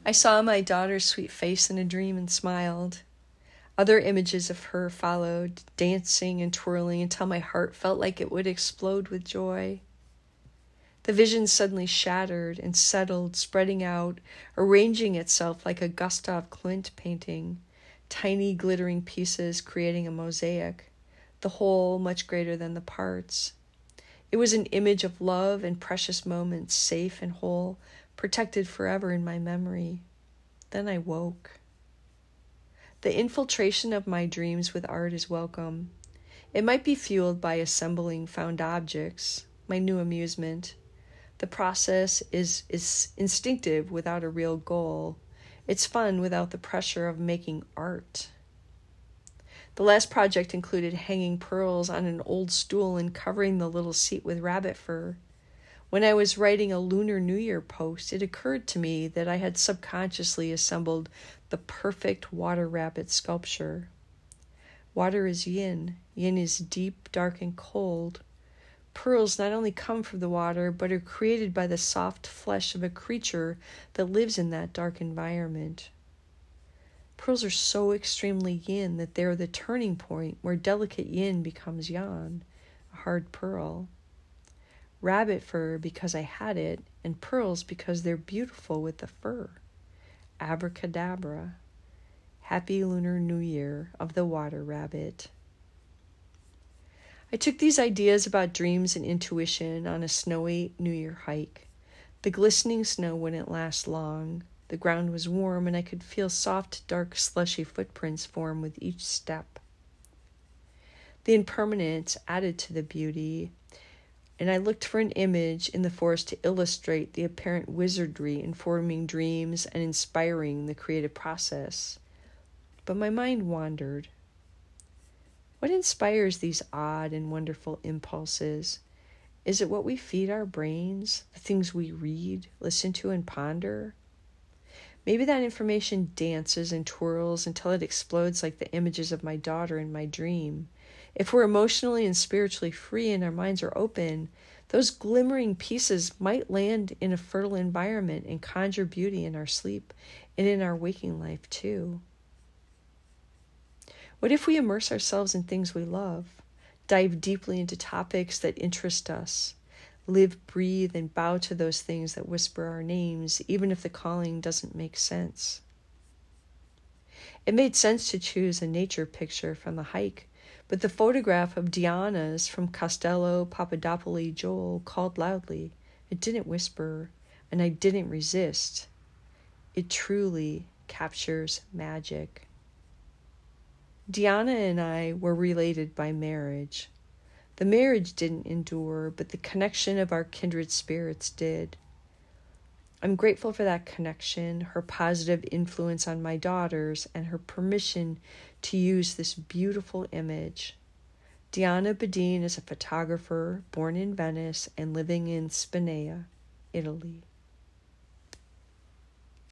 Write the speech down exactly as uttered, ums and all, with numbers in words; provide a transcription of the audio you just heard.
I saw my daughter's sweet face in a dream and smiled. Other images of her followed, dancing and twirling until my heart felt like it would explode with joy. The vision suddenly shattered and settled, spreading out, arranging itself like a Gustav Klimt painting, tiny glittering pieces creating a mosaic, the whole much greater than the parts. It was an image of love and precious moments, safe and whole, protected forever in my memory. Then I woke. The infiltration of my dreams with art is welcome. It might be fueled by assembling found objects, my new amusement. The process is, is instinctive without a real goal. It's fun without the pressure of making art. The last project included hanging pearls on an old stool and covering the little seat with rabbit fur. When I was writing a Lunar New Year post, it occurred to me that I had subconsciously assembled the perfect water rabbit sculpture. Water is yin. Yin is deep, dark, and cold. Pearls not only come from the water, but are created by the soft flesh of a creature that lives in that dark environment. Pearls are so extremely yin that they're the turning point where delicate yin becomes yang, a hard pearl. Rabbit fur because I had it, and pearls because they're beautiful with the fur. Abracadabra. Happy Lunar New Year of the water rabbit. I took these ideas about dreams and intuition on a snowy New Year hike. The glistening snow wouldn't last long. The ground was warm, and I could feel soft, dark, slushy footprints form with each step. The impermanence added to the beauty, and I looked for an image in the forest to illustrate the apparent wizardry in forming dreams and inspiring the creative process. But my mind wandered. What inspires these odd and wonderful impulses? Is it what we feed our brains, the things we read, listen to, and ponder? Maybe that information dances and twirls until it explodes like the images of my daughter in my dream. If we're emotionally and spiritually free and our minds are open, those glimmering pieces might land in a fertile environment and conjure beauty in our sleep and in our waking life too. What if we immerse ourselves in things we love, dive deeply into topics that interest us, live, breathe, and bow to those things that whisper our names, even if the calling doesn't make sense? It made sense to choose a nature picture from the hike, but the photograph of Diana's from Castello Papadopoli Joel called loudly. It didn't whisper, and I didn't resist. It truly captures magic. Diana and I were related by marriage. The marriage didn't endure, but the connection of our kindred spirits did. I'm grateful for that connection, her positive influence on my daughters, and her permission to use this beautiful image. Diana Badin is a photographer born in Venice and living in Spinea, Italy.